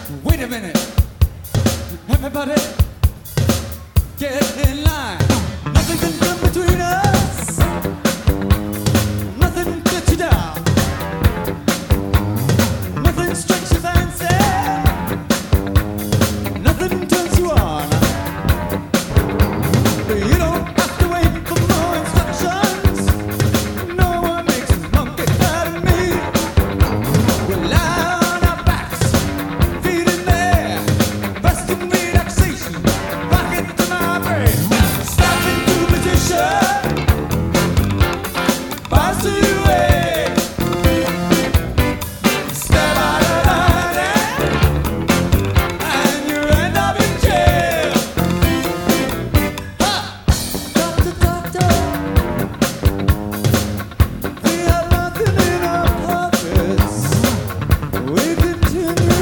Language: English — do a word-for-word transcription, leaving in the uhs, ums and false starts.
Wait a minute. Everybody, get in line. Nothing can come between us. Nothing gets you down. Nothing strikes your fancy. Nothing turns you on. You don't have to wait for more instructions. No one makes a monkey out of me. We lie on our backs, feet in there, rest in relaxation, rocket to my brain. Step into position, bounce to your way. Step out of line and you end up in jail. Ha! Doctor, doctor, we have nothing in our pockets. We continue